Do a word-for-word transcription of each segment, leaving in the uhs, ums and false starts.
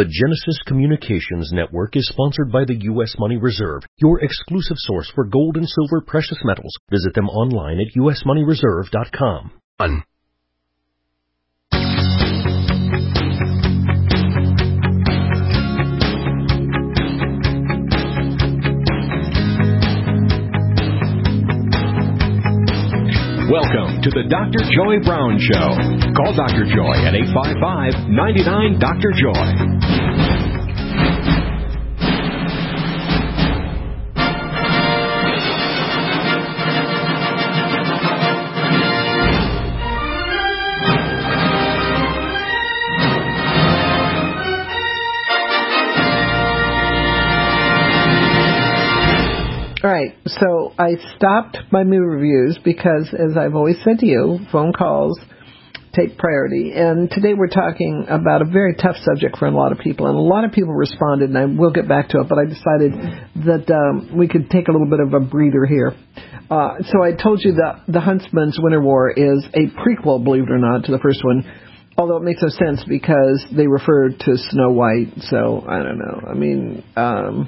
The Genesis Communications Network is sponsored by the U S Money Reserve, your exclusive source for gold and silver precious metals. Visit them online at u s money reserve dot com. One. Welcome to the Doctor Joy Brown Show. Call Doctor Joy at eight five five, nine nine, Doctor Joy. All right, so I stopped my movie reviews because, as I've always said to you, phone calls take priority. And today we're talking about a very tough subject for a lot of people. And a lot of people responded, and I will get back to it, but I decided that um, we could take a little bit of a breather here. Uh, so I told you that The Huntsman's Winter War is a prequel, believe it or not, to the first one. Although it makes no sense because they referred to Snow White. So, I don't know. I mean... Um,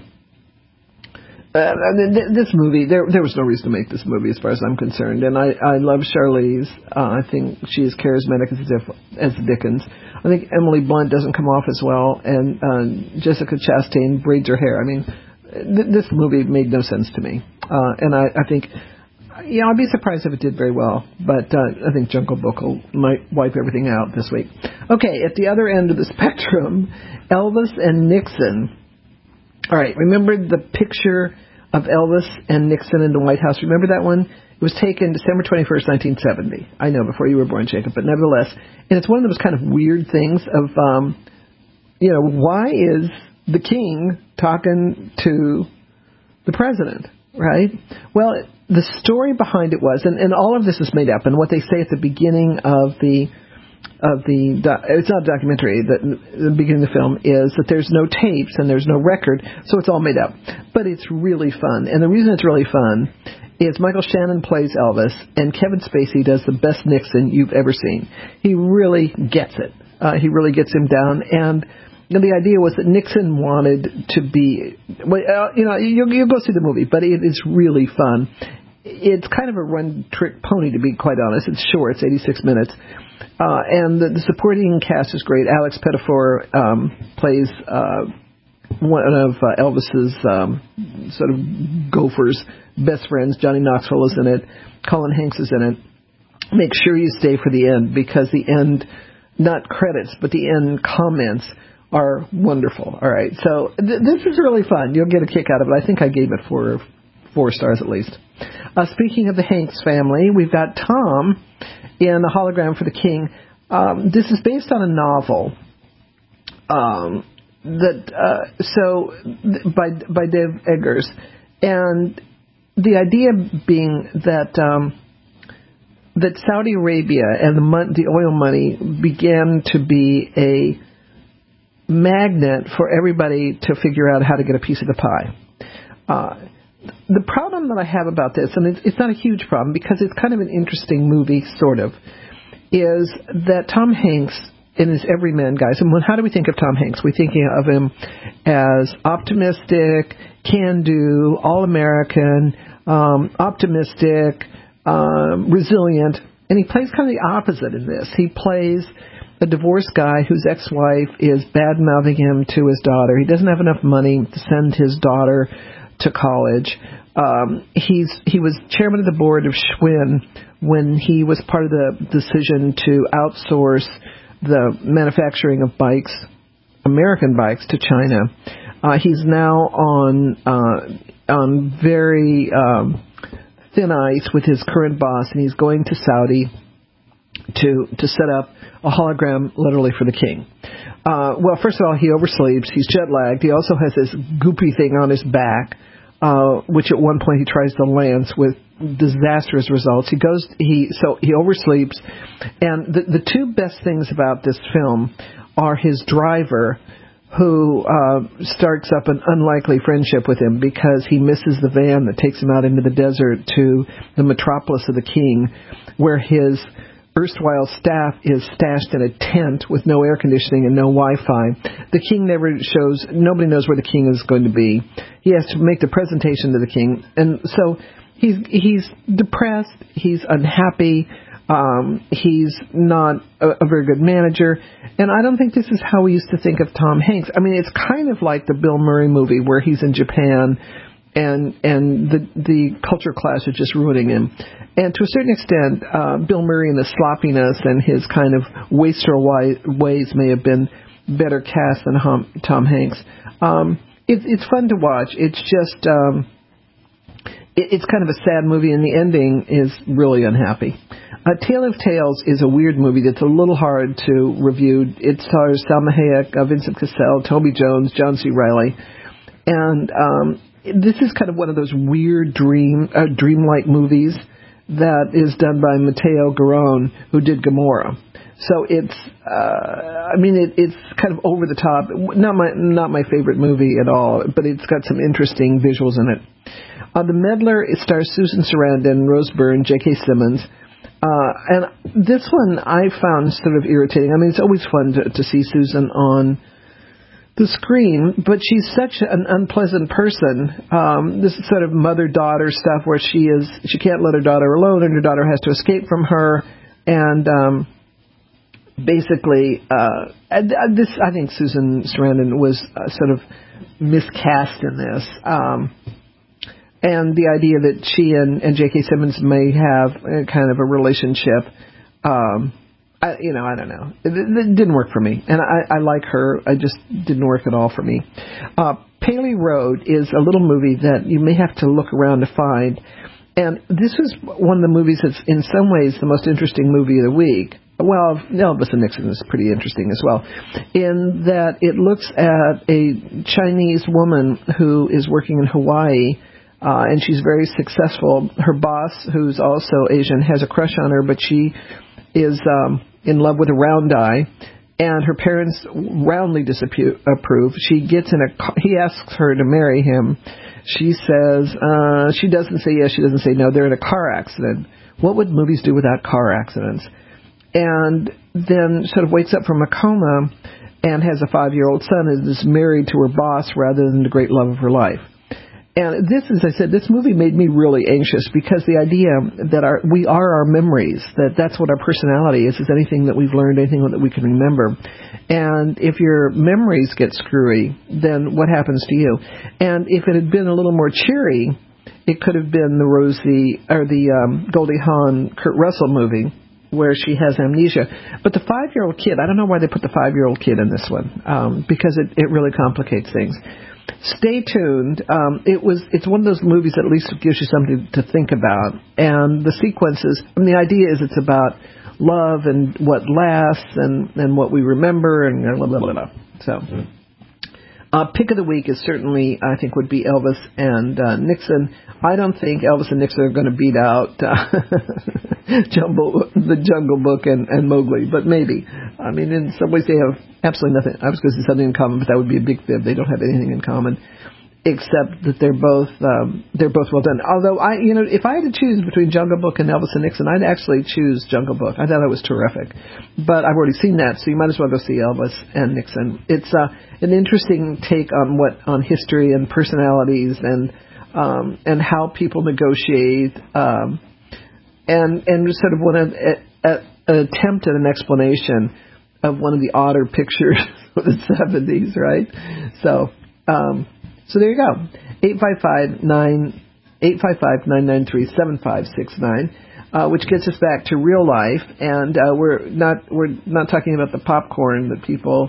Uh, this movie, there there was no reason to make this movie as far as I'm concerned. And I, I love Charlize. Uh, I think she is charismatic as, as Dickens. I think Emily Blunt doesn't come off as well. And uh, Jessica Chastain braids her hair. I mean, th- this movie made no sense to me. Uh, and I, I think, yeah, I'd be surprised if it did very well. But uh, I think Jungle Book will, might wipe everything out this week. Okay, at the other end of the spectrum, Elvis and Nixon. All right, remember the picture of Elvis and Nixon in the White House? Remember that one? It was taken December twenty-first, nineteen seventy. I know, before you were born, Jacob, but nevertheless. And it's one of those kind of weird things of, um, you know, why is the king talking to the president, right? Well, the story behind it was, and, and all of this is made up, and what they say at the beginning of the of the, it's not a documentary, that the beginning of the film is that there's no tapes and there's no record, so it's all made up. But it's really fun. And the reason it's really fun is Michael Shannon plays Elvis, and Kevin Spacey does the best Nixon you've ever seen. He really gets it. Uh, he really gets him down. And you know, the idea was that Nixon wanted to be, well, uh, you know, you, you go see the movie, but it is really fun. It's kind of a one-trick pony, to be quite honest. It's short. It's eighty-six minutes. Uh, and the, the supporting cast is great. Alex Pettifor um, plays uh, one of uh, Elvis's um, sort of gophers, best friends. Johnny Knoxville is in it. Colin Hanks is in it. Make sure you stay for the end, because the end, not credits, but the end comments are wonderful. All right, so th- this is really fun. You'll get a kick out of it. I think I gave it four, four stars at least. Uh, speaking of the Hanks family, we've got Tom in The Hologram for the King. Um, this is based on a novel um, that uh, so th- by by Dave Eggers, and the idea being that um, that Saudi Arabia and the mon- the oil money began to be a magnet for everybody to figure out how to get a piece of the pie. Uh, The problem that I have about this, and it's, it's not a huge problem because it's kind of an interesting movie, sort of, is that Tom Hanks in his everyman guys, and how do we think of Tom Hanks? We're thinking of him as optimistic, can-do, all-American, um, optimistic, um, resilient, and he plays kind of the opposite in this. He plays a divorced guy whose ex-wife is bad-mouthing him to his daughter. He doesn't have enough money to send his daughter to college. Um, he's he was chairman of the board of Schwinn when he was part of the decision to outsource the manufacturing of bikes, American bikes, to China. Uh, he's now on uh, on very um, thin ice with his current boss, and he's going to Saudi to to set up a hologram literally for the king. Uh, well, first of all, he oversleeps. He's jet-lagged. He also has this goopy thing on his back, uh, which at one point he tries to lance with disastrous results. He goes, he so he oversleeps. And the, the two best things about this film are his driver, who uh, starts up an unlikely friendship with him because he misses the van that takes him out into the desert to the metropolis of the king, where his erstwhile staff is stashed in a tent with no air conditioning and no Wi-Fi. The king never shows, nobody knows where the king is going to be. He has to make the presentation to the king. And so he's he's depressed, he's unhappy, um, he's not a, a very good manager. And I don't think this is how we used to think of Tom Hanks. I mean, it's kind of like the Bill Murray movie where he's in Japan and and the the culture clash is just ruining him. And to a certain extent, uh, Bill Murray and the sloppiness and his kind of wastrel ways may have been better cast than Tom, Tom Hanks. Um, it, it's fun to watch. It's just um, it, it's kind of a sad movie, and the ending is really unhappy. Uh, Tale of Tales is a weird movie that's a little hard to review. It stars Salma Hayek, uh, Vincent Cassel, Toby Jones, John C. Reilly, and um, this is kind of one of those weird dream uh, dreamlike movies that is done by Matteo Garrone, who did Gomorrah. So it's, uh, I mean, it, it's kind of over the top. Not my not my favorite movie at all, but it's got some interesting visuals in it. Uh, the Meddler, it stars Susan Sarandon, Rose Byrne, J K. Simmons. Uh, and this one I found sort of irritating. I mean, it's always fun to, to see Susan on the screen, but she's such an unpleasant person. Um, this is sort of mother-daughter stuff where she is she can't let her daughter alone, and her daughter has to escape from her. And um, basically, uh, this I think Susan Sarandon was uh, sort of miscast in this. Um, and the idea that she and, and J K. Simmons may have a kind of a relationship. Um, I, you know, I don't know. It, it didn't work for me. And I, I like her. I just didn't work at all for me. Uh, Paley Road is a little movie that you may have to look around to find. And this is one of the movies that's in some ways the most interesting movie of the week. Well, Elvis and Nixon is pretty interesting as well, in that it looks at a Chinese woman who is working in Hawaii, uh, and she's very successful. Her boss, who's also Asian, has a crush on her, but she is um, in love with a round eye, and her parents roundly disapprove. She gets in a. He asks her to marry him. She says uh, she doesn't say yes. She doesn't say no. They're in a car accident. What would movies do without car accidents? And then sort of wakes up from a coma and has a five-year-old son and is married to her boss rather than the great love of her life. And this, as I said, this movie made me really anxious because the idea that our we are our memories, that that's what our personality is, is anything that we've learned, anything that we can remember. And if your memories get screwy, then what happens to you? And if it had been a little more cheery, it could have been the Rosie, or the um, Goldie Hawn, Kurt Russell movie, where she has amnesia. But the five-year-old kid, I don't know why they put the five-year-old kid in this one, um, because it, it really complicates things. Stay tuned. Um, it was. It's one of those movies that at least gives you something to think about. And the sequences, I mean, the idea is it's about love and what lasts and, and what we remember and blah, blah, blah, blah. So, uh, pick of the week is certainly, I think, would be Elvis and uh, Nixon. I don't think Elvis and Nixon are going to beat out uh, Jumble, the Jungle Book and, and Mowgli, but maybe. I mean, in some ways they have absolutely nothing. I was going to say something in common, but that would be a big fib. They don't have anything in common, except that they're both um, they're both well done. Although I, you know, if I had to choose between Jungle Book and Elvis and Nixon, I'd actually choose Jungle Book. I thought it was terrific, but I've already seen that, so you might as well go see Elvis and Nixon. It's uh, an interesting take on what on history and personalities and um, and how people negotiate, um, and and sort of one of a, a, an attempt at an explanation of one of the odder pictures of the seventies, right? So. Um, So there you go. eight five five, nine nine three, seven five six nine, uh, which gets us back to real life, and uh, we're not we're not talking about the popcorn that people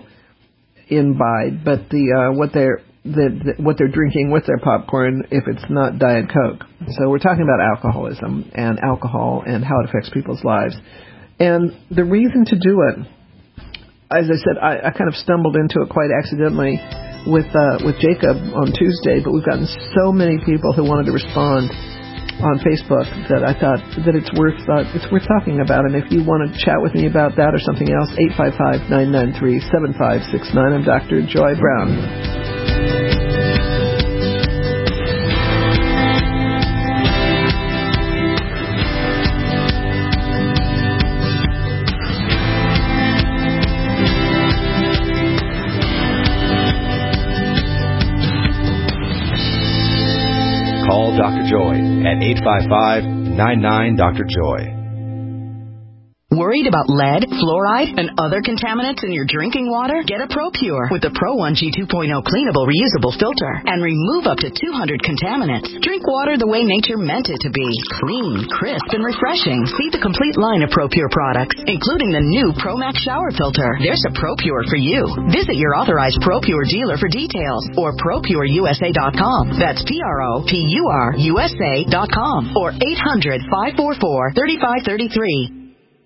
imbibe, but the uh, what they're the, the, what they're drinking with their popcorn if it's not Diet Coke. So we're talking about alcoholism and alcohol and how it affects people's lives. And the reason to do it, as I said, I, I kind of stumbled into it quite accidentally with uh, with Jacob on Tuesday, but we've gotten so many people who wanted to respond on Facebook that I thought that it's worth uh, it's worth talking about. And if you want to chat with me about that or something else, eight five five, nine nine three, seven five six nine. I'm Doctor Joy Brown. Call Doctor Joy at eight five five, nine nine, Doctor Joy. Worried about lead, fluoride, and other contaminants in your drinking water? Get a ProPure with the Pro one G two point oh cleanable reusable filter and remove up to two hundred contaminants. Drink water the way nature meant it to be. Clean, crisp, and refreshing. See the complete line of ProPure products, including the new ProMax shower filter. There's a ProPure for you. Visit your authorized ProPure dealer for details or Pro Pure U S A dot com. That's P R O P U R U S A dot com or eight hundred, five four four, three five three three.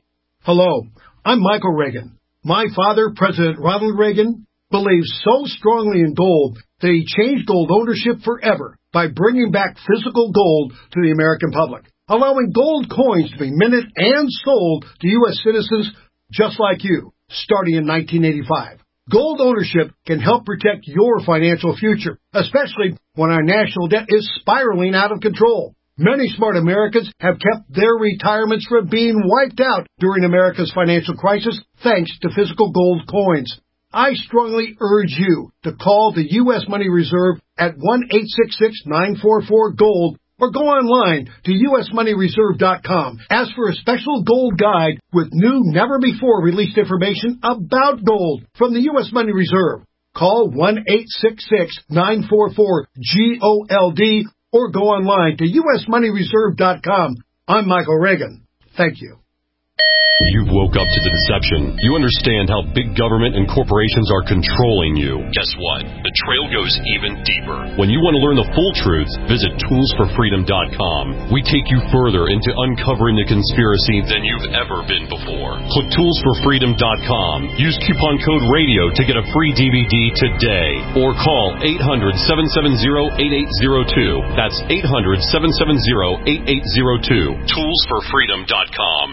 Hello, I'm Michael Reagan. My father, President Ronald Reagan, believes so strongly in gold that he changed gold ownership forever by bringing back physical gold to the American public, allowing gold coins to be minted and sold to U S citizens just like you, starting in nineteen eighty-five. Gold ownership can help protect your financial future, especially when our national debt is spiraling out of control. Many smart Americans have kept their retirements from being wiped out during America's financial crisis thanks to physical gold coins. I strongly urge you to call the U S Money Reserve at one eight six six, nine four four, GOLD or go online to U S money reserve dot com. Ask for a special gold guide with new, never-before-released information about gold from the U S Money Reserve. Call one eight six six, nine four four, GOLD or go online to U S money reserve dot com. I'm Michael Reagan. Thank you. You've woke up to the deception. You understand how big government and corporations are controlling you. Guess what? The trail goes even deeper. When you want to learn the full truth, visit tools for freedom dot com. We take you further into uncovering the conspiracy than you've ever been before. Click tools for freedom dot com. Use coupon code RADIO to get a free D V D today. Or call eight hundred, seven seven zero, eight eight zero two. That's eight hundred, seven seven zero, eight eight zero two. tools for freedom dot com.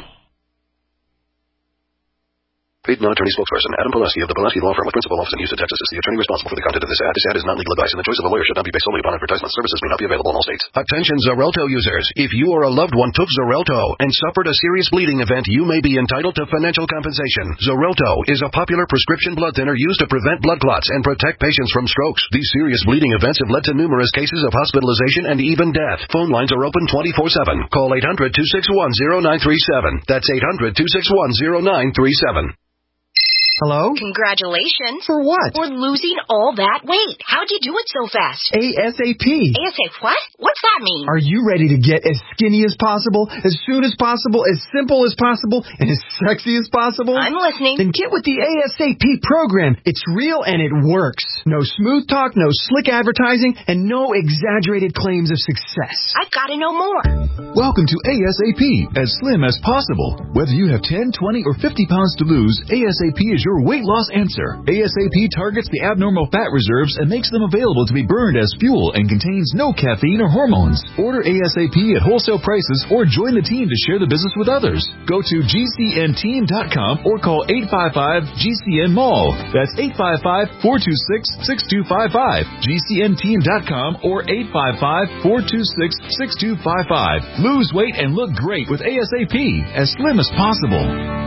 Paid non-attorney spokesperson Adam Pulaski of the Pulaski Law Firm with principal office in Houston, Texas is the attorney responsible for the content of this ad. This ad is not legal advice, and the choice of a lawyer should not be based solely upon advertisement. Services may not be available in all states. Attention Xarelto users. If you or a loved one took Xarelto and suffered a serious bleeding event, you may be entitled to financial compensation. Xarelto is a popular prescription blood thinner used to prevent blood clots and protect patients from strokes. These serious bleeding events have led to numerous cases of hospitalization and even death. Phone lines are open twenty-four seven. Call eight hundred, two six one, zero nine three seven. That's eight hundred, two six one, zero nine three seven. Hello? Congratulations. For what? For losing all that weight. How'd you do it so fast? ASAP. ASAP what? What's that mean? Are you ready to get as skinny as possible, as soon as possible, as simple as possible, and as sexy as possible? I'm listening. Then get with the ASAP program. It's real and it works. No smooth talk, no slick advertising, and no exaggerated claims of success. I've got to know more. Welcome to ASAP, as slim as possible. Whether you have ten, twenty, or fifty pounds to lose, ASAP is your weight loss answer. ASAP targets the abnormal fat reserves and makes them available to be burned as fuel and contains no caffeine or hormones. Order ASAP at wholesale prices or join the team to share the business with others. Go to G C N team dot com or call eight five five G C N mall. That's eight five five, four two six, six two five five. G C N team dot com or eight five five, four two six, six two five five. Lose weight and look great with ASAP, as slim as possible.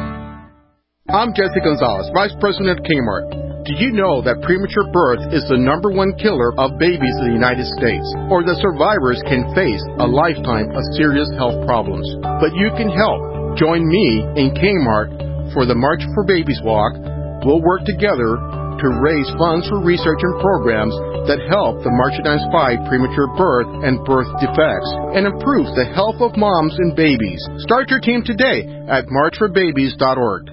I'm Jesse Gonzalez, Vice President at Kmart. Do you know that premature birth is the number one killer of babies in the United States, or that survivors can face a lifetime of serious health problems? But you can help. Join me in Kmart for the March for Babies Walk. We'll work together to raise funds for research and programs that help the March-Against Fight premature birth and birth defects and improves the health of moms and babies. Start your team today at march for babies dot org.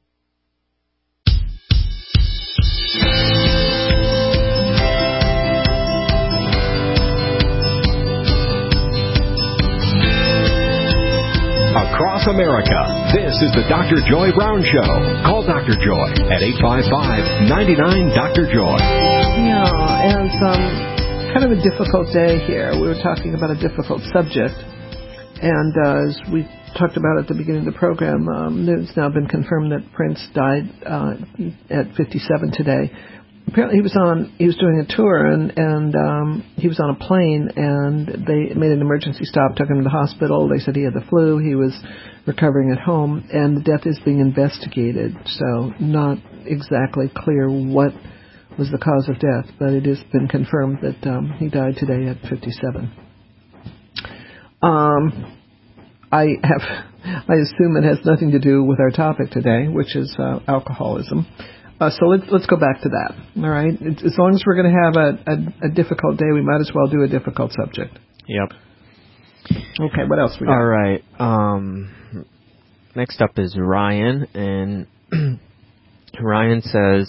Across America, this is the Doctor Joy Brown Show. Call Doctor Joy at eight five five, nine nine, Doctor Joy. Yeah, and um, kind of a difficult day here. We were talking about a difficult subject, and uh, as we talked about at the beginning of the program, um, it's now been confirmed that Prince died uh, at fifty-seven today. Apparently, he was on. He was doing a tour, and and um, he was on a plane, and they made an emergency stop, took him to the hospital. They said he had the flu. He was recovering at home, and the death is being investigated. So, not exactly clear what was the cause of death, but it has been confirmed that um, he died today at fifty-seven. Um, I have, I assume it has nothing to do with our topic today, which is uh, alcoholism. Uh, so let's let's go back to that. All right. It's, as long as we're going to have a, a, a difficult day, we might as well do a difficult subject. Yep. Okay. What else we got? All right. Um, next up is Ryan, and Ryan says,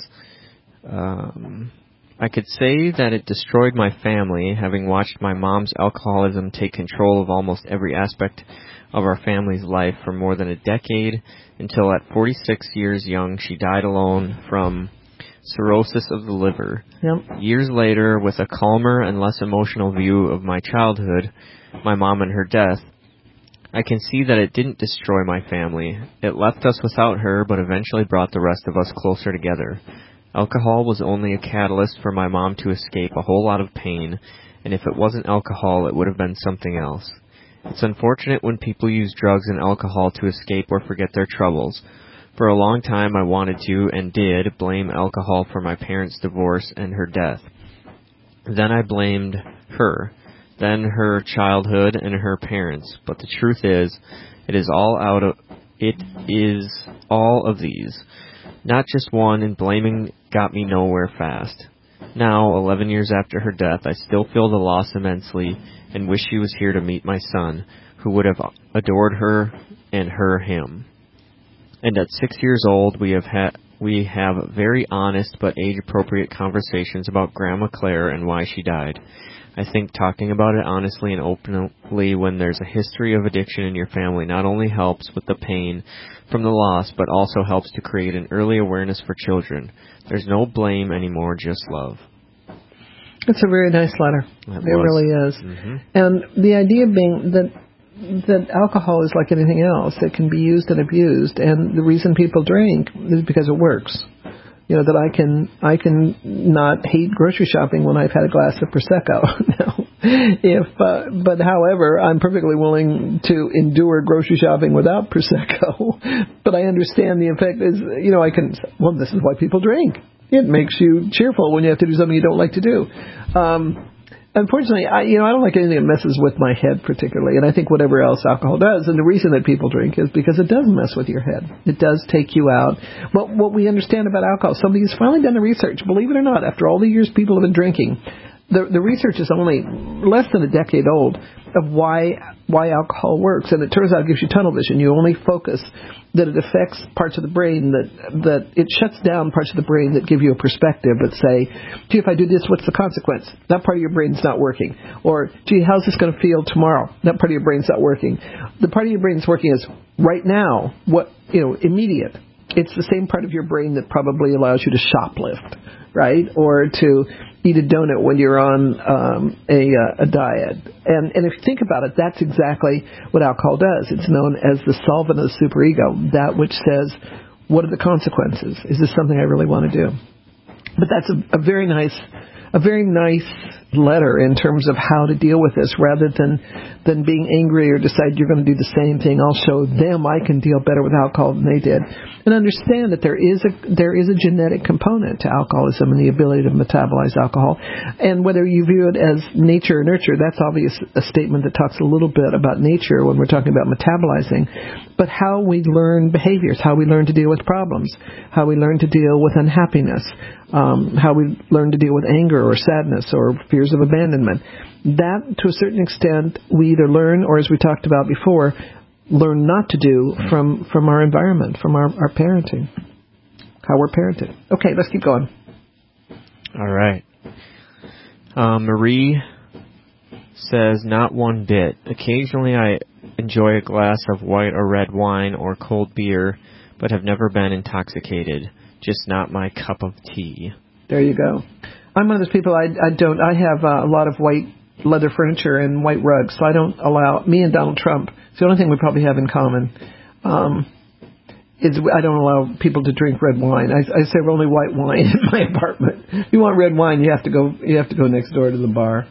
um, I could say that it destroyed my family, having watched my mom's alcoholism take control of almost every aspect of our family's life for more than a decade, until at forty-six years young, she died alone from cirrhosis of the liver. Yep. Years later, with a calmer and less emotional view of my childhood, my mom and her death, I can see that it didn't destroy my family. It left us without her, but eventually brought the rest of us closer together. Alcohol was only a catalyst for my mom to escape a whole lot of pain, and if it wasn't alcohol, it would have been something else. It's unfortunate when people use drugs and alcohol to escape or forget their troubles. For a long time, I wanted to, and did, blame alcohol for my parents' divorce and her death. Then I blamed her, then her childhood and her parents. But the truth is, it is all out of, it is all of these. Not just one, and blaming got me nowhere fast. Now, eleven years after her death, I still feel the loss immensely and wish she was here to meet my son, who would have adored her and her him. And at six years old, we have had we have very honest but age-appropriate conversations about Grandma Claire and why she died. I think talking about it honestly and openly when there's a history of addiction in your family not only helps with the pain from the loss, but also helps to create an early awareness for children. There's no blame anymore, just love. It's a very nice letter. That it was. really is. Mm-hmm. And the idea being that that alcohol is like anything else. It can be used and abused, and the reason people drink is because it works. You know, that I can I can not hate grocery shopping when I've had a glass of Prosecco. No. If, uh, but however, I'm perfectly willing to endure grocery shopping without Prosecco. But I understand the effect is, you know, I can, well, this is why people drink. It makes you cheerful when you have to do something you don't like to do. Um, Unfortunately, I, you know, I don't like anything that messes with my head particularly, and I think whatever else alcohol does, and the reason that people drink is because it does mess with your head. It does take you out. But what we understand about alcohol, somebody has finally done the research, believe it or not, after all the years people have been drinking, the, the research is only less than a decade old of why why alcohol works, and it turns out it gives you tunnel vision. You only focus that it affects parts of the brain that that it shuts down parts of the brain that give you a perspective that say, gee, if I do this, what's the consequence? That part of your brain's not working. Or, gee, how's this going to feel tomorrow? That part of your brain's not working. The part of your brain that's working is right now, what, you know, immediate. It's the same part of your brain that probably allows you to shoplift, right? Or to eat a donut when you're on um, a, uh, a diet. And, and if you think about it, that's exactly what alcohol does. It's known as the solvent of the superego, that which says, what are the consequences? Is this something I really want to do? But that's a, a very nice, a very nice letter in terms of how to deal with this, rather than than being angry or decide you're going to do the same thing. I'll show them I can deal better with alcohol than they did, and understand that there is a there is a genetic component to alcoholism and the ability to metabolize alcohol. And whether you view it as nature or nurture, that's obviously a statement that talks a little bit about nature when we're talking about metabolizing, but how we learn behaviors, how we learn to deal with problems, how we learn to deal with unhappiness, um, how we learn to deal with anger or sadness or fears of abandonment. That, to a certain extent, we either learn or, as we talked about before, learn not to do from, from our environment, from our, our parenting, how we're parented. Okay, let's keep going. All right. Uh, Marie says, not one bit. Occasionally I enjoy a glass of white or red wine or cold beer, but have never been intoxicated. Just not my cup of tea. There you go. I'm one of those people, I, I don't, I have uh, a lot of white leather furniture and white rugs, so I don't allow, me and Donald Trump, it's the only thing we probably have in common, um, is I don't allow people to drink red wine. I, I serve only white wine in my apartment. If you want red wine, you have to go, you have to go next door to the bar.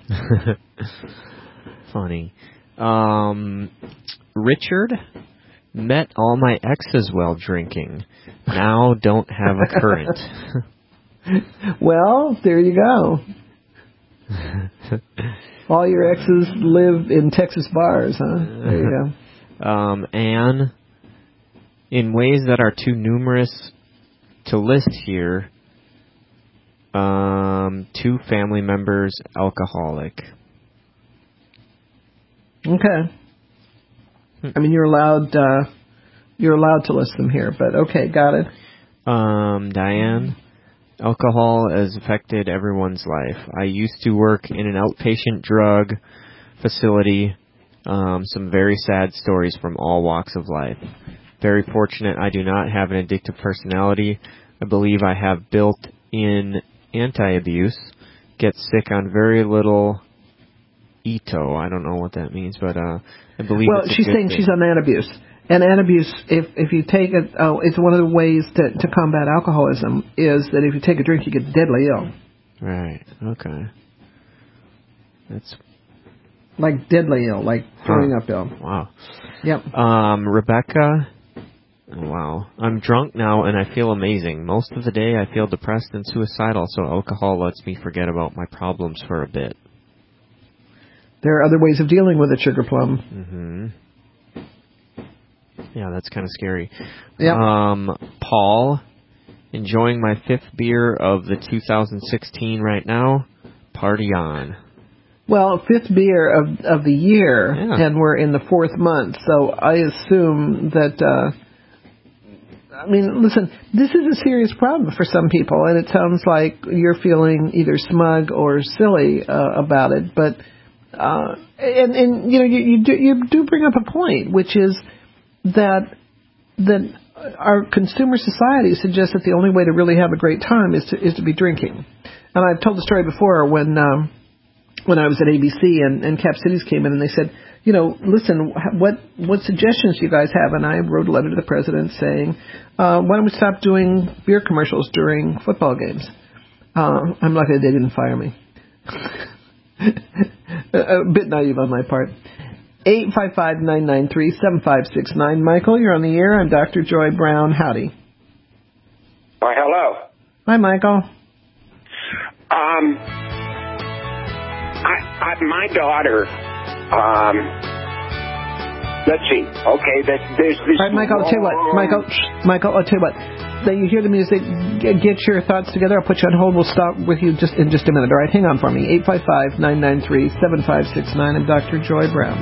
Funny. Um, Richard, met all my exes while drinking. Now don't have a current. Well, there you go. All your exes live in Texas bars, huh? There you go. Um, Anne, in ways that are too numerous to list here, um, two family members, alcoholic. Okay. I mean, you're allowed, uh, you're allowed to list them here, but okay, got it. Um, Diane, alcohol has affected everyone's life. I used to work in an outpatient drug facility. Um, some very sad stories from all walks of life. Very fortunate I do not have an addictive personality. I believe I have built-in anti-abuse. Get sick on very little Ito. I don't know what that means, but uh, I believe well, it's a she's good saying thing. she's on antabuse. And antabuse, if if you take it, oh, it's one of the ways to, to combat alcoholism is that if you take a drink, you get deadly ill. Right. Okay. That's like deadly ill, like throwing huh. up ill. Wow. Yep. Um, Rebecca. Wow. I'm drunk now and I feel amazing. Most of the day I feel depressed and suicidal, so alcohol lets me forget about my problems for a bit. There are other ways of dealing with it, Sugar Plum. Mm-hmm. Yeah, that's kind of scary. Yep. Um, Paul, enjoying my fifth beer of the two thousand sixteen right now. Party on. Well, fifth beer of of the year, yeah. and we're in the fourth month, so I assume that, uh, I mean, listen, this is a serious problem for some people, and it sounds like you're feeling either smug or silly uh, about it, but, uh, and, and you know, you, you, do, you do bring up a point, which is that that our consumer society suggests that the only way to really have a great time is to is to be drinking. And I've told the story before when um, when I was at A B C and, and Cap Cities came in and they said, you know, listen, what what suggestions do you guys have? And I wrote a letter to the president saying, uh, why don't we stop doing beer commercials during football games? Uh, I'm lucky they didn't fire me. a, a bit naive on my part. eight five five, nine nine three, seven five six nine. Michael, you're on the air. I'm Doctor Joy Brown. Howdy. Why, hello. Hi, Michael. Um, I, I, my daughter, um, let's see. Okay, that there's this. All right, Michael, I'll tell you what. Michael, shh, Michael, I'll tell you what. Then you hear the music, get, get your thoughts together. I'll put you on hold. We'll stop with you just in just a minute. All right, hang on for me. eight five five, nine nine three, seven five six nine. I'm Doctor Joy Brown.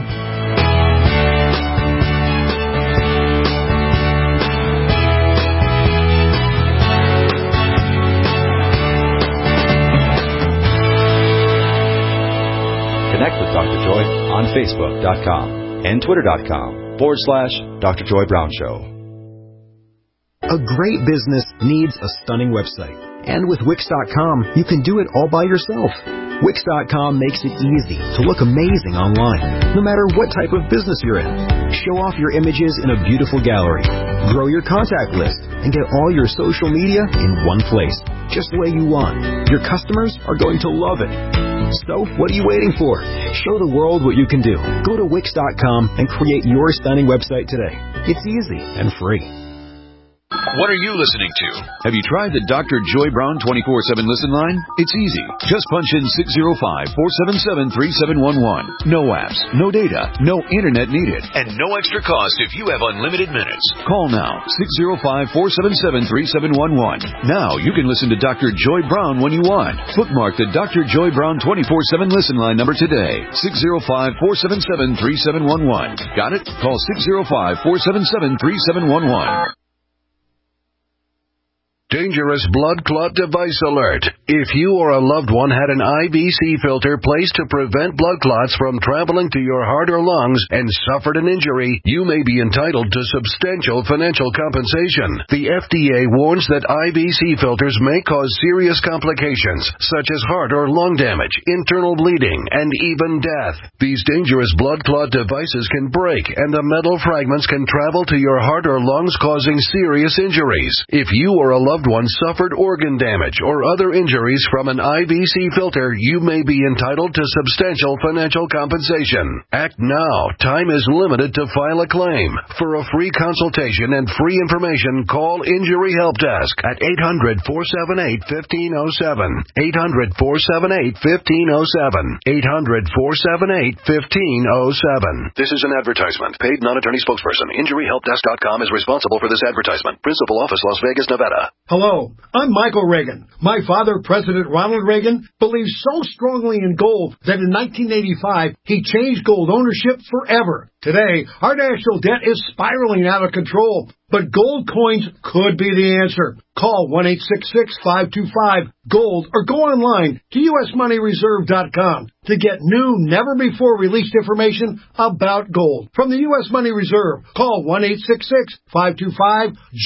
Connect with Doctor Joy on Facebook dot com and Twitter dot com forward slash Doctor Joy Brown Show. A great business needs a stunning website. And with Wix dot com, you can do it all by yourself. Wix dot com makes it easy to look amazing online, no matter what type of business you're in. Show off your images in a beautiful gallery. Grow your contact list and get all your social media in one place, just the way you want. Your customers are going to love it. So, what are you waiting for? Show the world what you can do. Go to Wix dot com and create your stunning website today. It's easy and free. What are you listening to? Have you tried the Doctor Joy Brown twenty-four seven listen line? It's easy. Just punch in six zero five, four seven seven, three seven one one. No apps, no data, no internet needed, and no extra cost if you have unlimited minutes. Call now, six zero five, four seven seven, three seven one one. Now you can listen to Doctor Joy Brown when you want. Bookmark the Doctor Joy Brown twenty-four seven listen line number today, six zero five, four seven seven, three seven one one. Got it? Call six zero five, four seven seven, three seven one one. Dangerous blood clot device alert. If you or a loved one had an I B C filter placed to prevent blood clots from traveling to your heart or lungs and suffered an injury, you may be entitled to substantial financial compensation. The F D A warns that I B C filters may cause serious complications, such as heart or lung damage, internal bleeding, and even death. These dangerous blood clot devices can break, and the metal fragments can travel to your heart or lungs, causing serious injuries. If you or a loved loved one suffered organ damage or other injuries from an I V C filter, you may be entitled to substantial financial compensation. Act now. Time is limited to file a claim. For a free consultation and free information, call Injury Help Desk at eight hundred, four seven eight, one five zero seven. eight hundred, four seven eight, one five zero seven. eight hundred, four seven eight, one five zero seven. This is an advertisement. Paid non-attorney spokesperson. Injury Help Desk dot com is responsible for this advertisement. Principal office, Las Vegas, Nevada. Hello, I'm Michael Reagan. My father, President Ronald Reagan, believes so strongly in gold that in nineteen eighty-five, he changed gold ownership forever. Today, our national debt is spiraling out of control, but gold coins could be the answer. Call one eight six six, five two five, GOLD or go online to U S money reserve dot com to get new, never-before-released information about gold. From the U S Money Reserve, call one eight six six, five two five,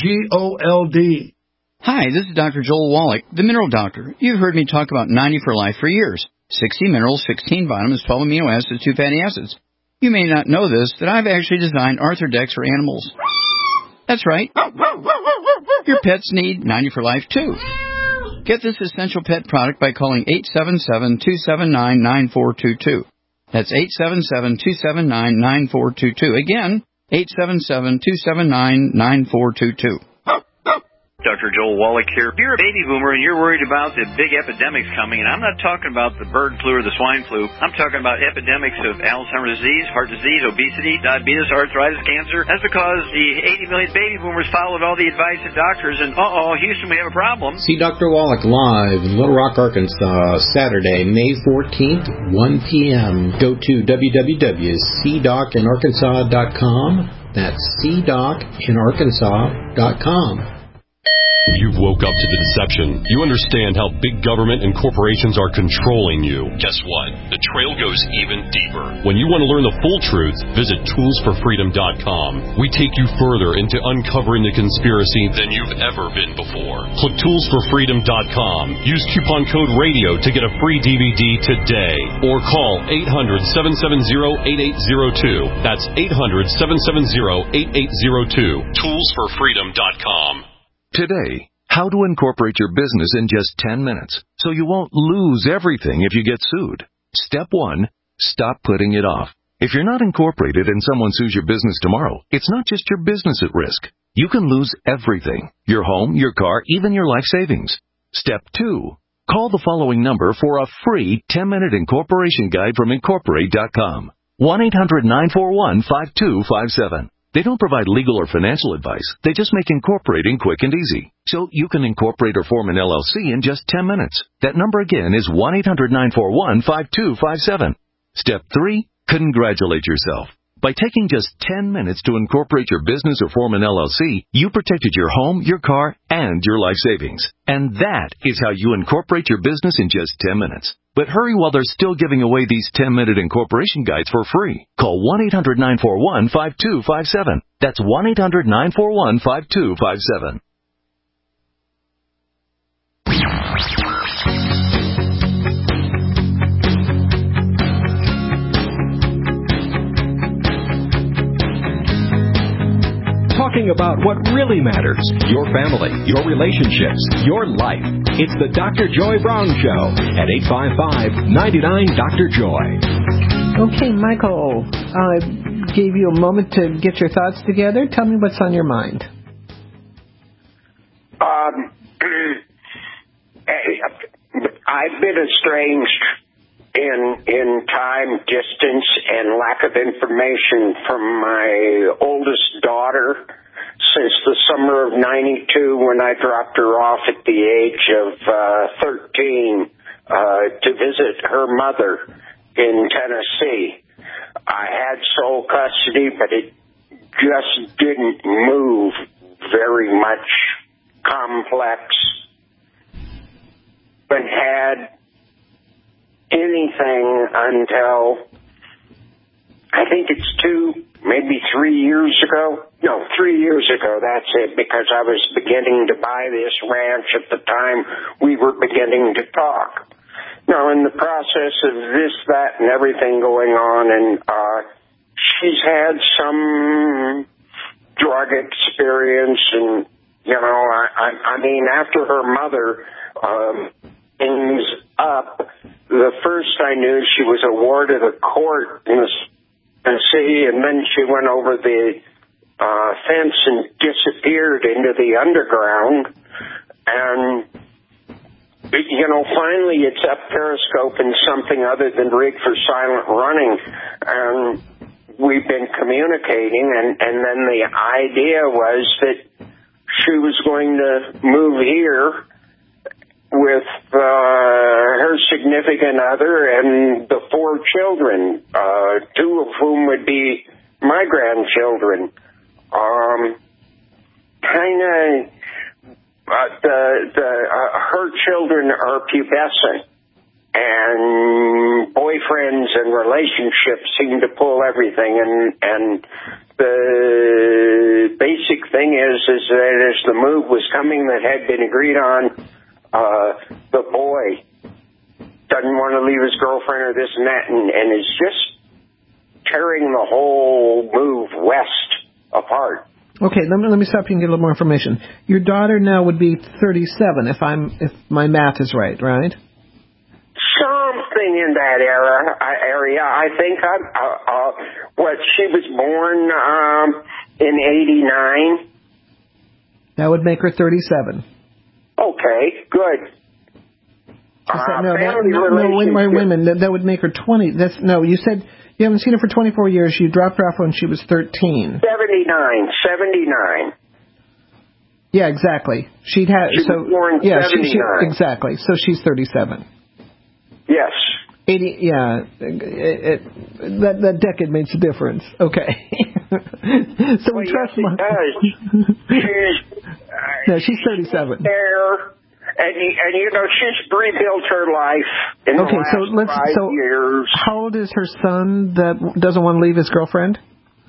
GOLD. Hi, this is Doctor Joel Wallach, the Mineral Doctor. You've heard me talk about ninety for Life for years. sixty minerals, sixteen vitamins, twelve amino acids, two fatty acids. You may not know this, that I've actually designed Arthrodex for animals. That's right. Your pets need ninety for Life, too. Get this essential pet product by calling eight seven seven, two seven nine, nine four two two. That's eight seven seven, two seven nine, nine four two two. Again, eight seven seven, two seven nine, nine four two two. Doctor Joel Wallach here. If you're a baby boomer and you're worried about the big epidemics coming, and I'm not talking about the bird flu or the swine flu, I'm talking about epidemics of Alzheimer's disease, heart disease, obesity, diabetes, arthritis, cancer. That's because the eighty million baby boomers followed all the advice of doctors, and uh-oh, Houston, we have a problem. See Doctor Wallach live in Little Rock, Arkansas, Saturday, May fourteenth, one p.m. Go to w w w dot c doc in arkansas dot com. That's c doc in arkansas dot com. You've woke up to the deception. You understand how big government and corporations are controlling you. Guess what? The trail goes even deeper. When you want to learn the full truth, visit tools for freedom dot com. We take you further into uncovering the conspiracy than you've ever been before. Click tools for freedom dot com. Use coupon code RADIO to get a free D V D today. Or call eight hundred, seven seven zero, eight eight zero two. That's eight hundred, seven seven zero, eight eight zero two. tools for freedom dot com. Today, how to incorporate your business in just ten minutes so you won't lose everything if you get sued. Step one, stop putting it off. If you're not incorporated and someone sues your business tomorrow, it's not just your business at risk. You can lose everything, your home, your car, even your life savings. Step two, call the following number for a free ten-minute incorporation guide from incorporate dot com. one eight hundred, nine four one, five two five seven. They don't provide legal or financial advice. They just make incorporating quick and easy. So you can incorporate or form an L L C in just ten minutes. That number again is one eight hundred, nine four one, five two five seven. Step three, congratulate yourself. By taking just ten minutes to incorporate your business or form an L L C, you protected your home, your car, and your life savings. And that is how you incorporate your business in just ten minutes. But hurry while they're still giving away these ten-minute incorporation guides for free. Call one eight hundred, nine four one, five two five seven. That's one eight hundred, nine four one, five two five seven. Talking about what really matters, your family, your relationships, your life. It's the Doctor Joy Brown Show at eight five five, nine nine, Doctor Joy. Okay, Michael, I gave you a moment to get your thoughts together. Tell me what's on your mind. Um, I've been estranged in in time, distance, and lack of information from my oldest daughter since the summer of ninety-two, when I dropped her off at the age of uh, thirteen uh, to visit her mother in Tennessee. I had sole custody, but it just didn't move very much. Complex. But had anything until I think it's two, maybe three years ago. No, three years ago, that's it, because I was beginning to buy this ranch at the time we were beginning to talk. Now, in the process of this, that, and everything going on, and uh, she's had some drug experience and You know, I, I, I mean, after her mother, um, things up, the first I knew she was a ward of the court in the city, and then she went over the uh, fence and disappeared into the underground. And, you know, finally it's up Periscope and something other than rigged for silent running. And we've been communicating, and, and then the idea was that she was going to move here with uh, her significant other and the four children, uh, two of whom would be my grandchildren. Um, kind of, uh, the the uh, her children are pubescent, and boyfriends and relationships seem to pull everything. And and the basic thing is is that as the move was coming that had been agreed on. Uh, the boy doesn't want to leave his girlfriend or this and that, and, and is just tearing the whole move west apart. Okay, let me let me stop you and get a little more information. Your daughter now would be thirty-seven, if I'm if my math is right, right? Something in that era area. I think. I, uh, uh, what she was born um, in eighty-nine. That would make her thirty-seven. Okay, good. Uh, no, that, no, no, wait, wait, wait a minute. That, that would make her twenty. That's no. You said you haven't seen her for twenty-four years. You dropped her off when she was thirteen. Seventy-nine. Seventy-nine. Yeah, exactly. She'd had she so was born yeah, she, she, seventy-nine. exactly. So she's thirty-seven. Yes. Eighty. Yeah, it, it, that that decade makes a difference. Okay. so well, we trust yes, my. It does. she's. Uh, no, she's thirty-seven. There. And, and, you know, she's rebuilt her life in okay, the last so let's, five so years. How old is her son that doesn't want to leave his girlfriend?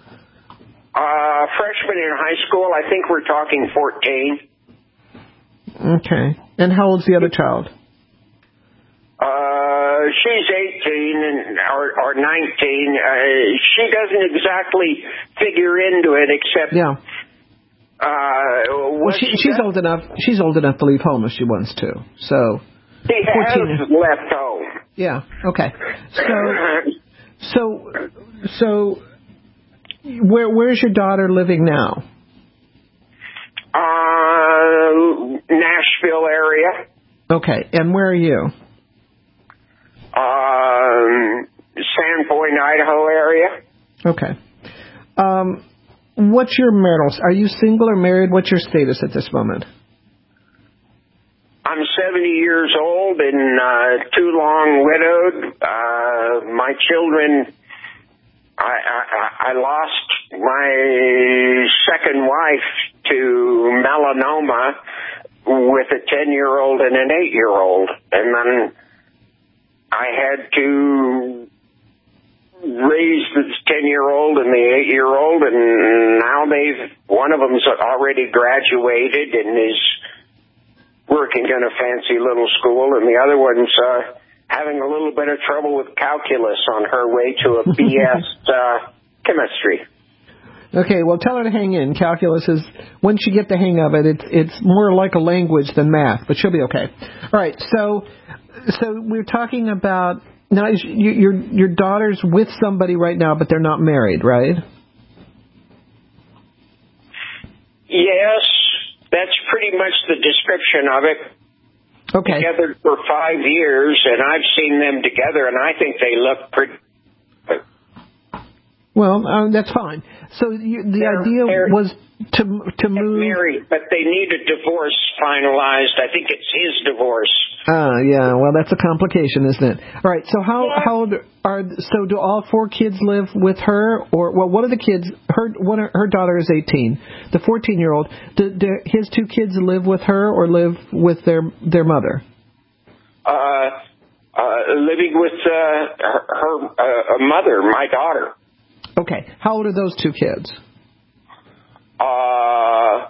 Uh, freshman in high school. I think we're talking fourteen. Okay. And how old's the other child? Uh, she's eighteen and or, or nineteen. Uh, she doesn't exactly figure into it, except... Yeah. Uh, well, she, she's old enough. She's old enough to leave home if she wants to. So she has left home. Yeah. Okay. So, so, so, where where's your daughter living now? Uh, Nashville area. Okay. And where are you? Um, Sandpoint, Idaho area. Okay. Um. What's your marital... Are you single or married? What's your status at this moment? I'm seventy years old and uh, too long widowed. Uh, my children... I, I, I lost my second wife to melanoma with a ten-year-old and an eight-year-old. And then I had to... raised the ten-year-old and the eight-year-old, and now they've one of them's already graduated and is working in a fancy little school, and the other one's uh, having a little bit of trouble with calculus on her way to a B S uh, chemistry. Okay, well, tell her to hang in. Calculus is, once you get the hang of it, it's it's more like a language than math, but she'll be okay. All right, so so we're talking about. Now, your your daughter's with somebody right now, but they're not married, right? Yes, that's pretty much the description of it. Okay. Together for five years, and I've seen them together, and I think they look pretty good. Well, um, that's fine. So you, the they're, idea they're, was to to move. Married, but they need a divorce finalized. I think it's his divorce. Ah, yeah. Well, that's a complication, isn't it? All right. So how yeah. how old are so? Do all four kids live with her, or well, one of the kids? Her one her daughter is eighteen. The fourteen year old. Do, do his two kids live with her or live with their their mother? Uh, uh living with uh, her, her uh, mother, my daughter. Okay. How old are those two kids? Uh,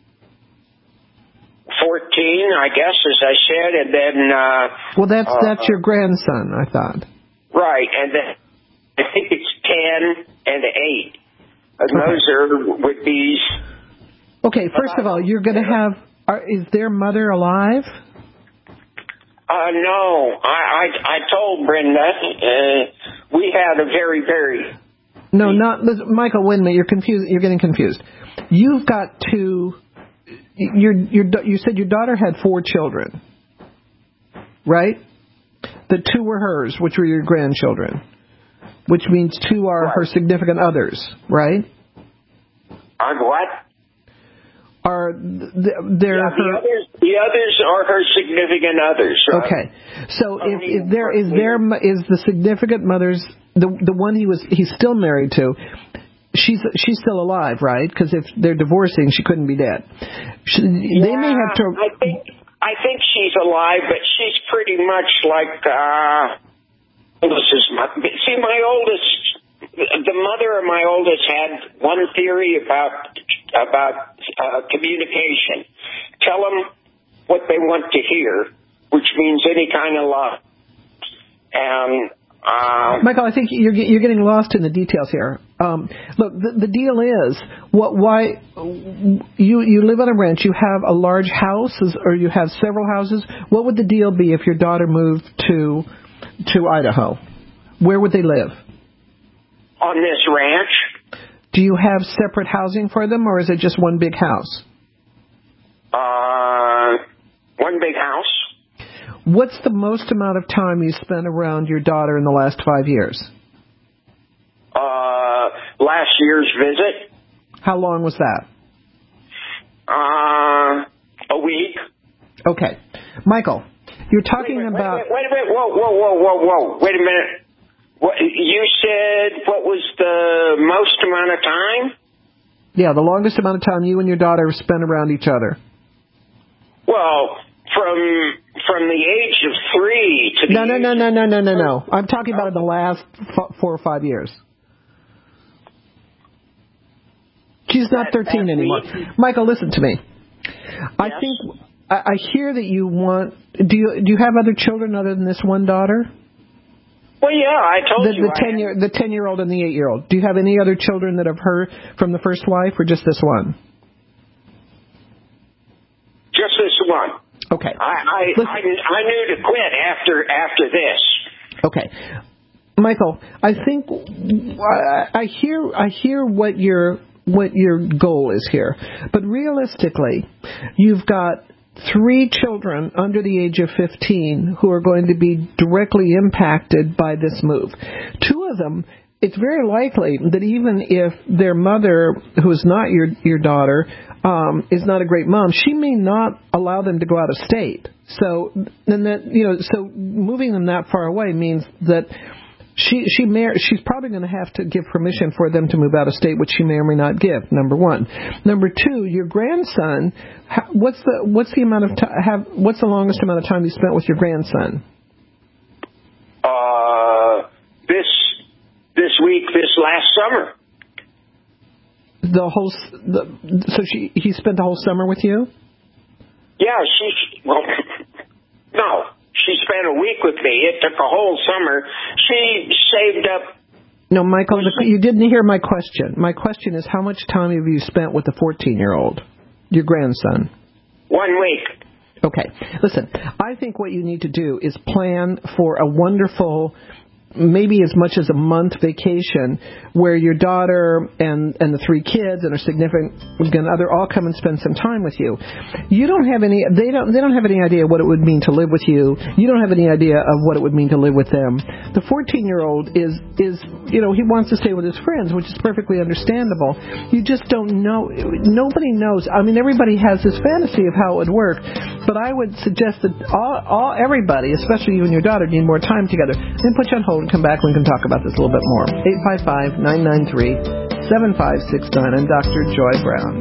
fourteen, I guess, as I said, and then... Uh, well, that's uh, that's your grandson, I thought. Right, and then I think it's ten and eight. And okay. Those are would be Okay, first of all, you're going to have, are, is their mother alive? Uh, no, I, I, I told Brenda, uh, we had a very, very... No, not, listen, Michael, wait a minute, you're confused, you're getting confused. You've got to, your, your, you said your daughter had four children, right? The two were hers, which were your grandchildren, which means two are right. her significant others, right? Are what? Are th- they're yeah, the her... others? The others are her significant others. Right? Okay, so if, if there is there is the significant mother's the the one he was he's still married to, she's she's still alive, right? Because if they're divorcing, she couldn't be dead. She, yeah, they may have to. I think I think she's alive, but she's pretty much like uh, this is my, see my oldest. The mother of my oldest had one theory about about uh, communication. Tell them what they want to hear, which means any kind of love. And uh, Michael, I think you're you're getting lost in the details here. Um, look, the, the deal is what why you you live on a ranch. You have a large house, or you have several houses. What would the deal be if your daughter moved to to Idaho? Where would they live? On this ranch. Do you have separate housing for them, or is it just one big house? Uh, one big house. What's the most amount of time you spent around your daughter in the last five years? Uh, last year's visit. How long was that? Uh, a week. Okay. Michael, you're talking wait a minute, about... Wait a minute, wait a minute, whoa, whoa, whoa, whoa, whoa, wait a minute. What, you said what was the most amount of time? Yeah, the longest amount of time you and your daughter spent around each other. Well, from from the age of three to the no, no, age no, no, no, no, no, no. I'm talking about in the last f- four or five years. She's not thirteen anymore. Michael, listen to me. I yes. think I, I hear that you want. Do you do you have other children other than this one daughter? Well, yeah, I told the, you. The ten year, the ten year old and the eight year old. Do you have any other children that have heard from the first wife, or just this one? Just this one. Okay. I I, I, I knew to quit after after this. Okay, Michael. I think I, I hear I hear what your what your goal is here, but realistically, you've got three children under the age of fifteen who are going to be directly impacted by this move. Two of them, it's very likely that even if their mother, who is not your your daughter, um, is not a great mom, she may not allow them to go out of state. So then that you know, so moving them that far away means that she she may she's probably going to have to give permission for them to move out of state, which she may or may not give. Number one. Number two, your grandson. What's the what's the amount of time? Have what's the longest amount of time you spent with your grandson? Uh, this this week, this last summer. The whole the, so she he spent the whole summer with you? Yeah, she well, no. She spent a week with me. It took a whole summer. She saved up. No, Michael, the, you didn't hear my question. My question is, how much time have you spent with the fourteen-year-old, your grandson? One week. Okay. Listen, I think what you need to do is plan for a wonderful, maybe as much as a month vacation where your daughter and, and the three kids and her significant other all come and spend some time with you. You don't have any, they don't, they don't have any idea what it would mean to live with you. You don't have any idea of what it would mean to live with them. The fourteen-year-old is, is, you know, he wants to stay with his friends, which is perfectly understandable. You just don't know, nobody knows. I mean, everybody has this fantasy of how it would work, but I would suggest that all, all everybody, especially you and your daughter, need more time together. Then put you on hold and come back and we can talk about this a little bit more. eight five five, nine nine three, seven five six nine. I'm Doctor Joy Brown.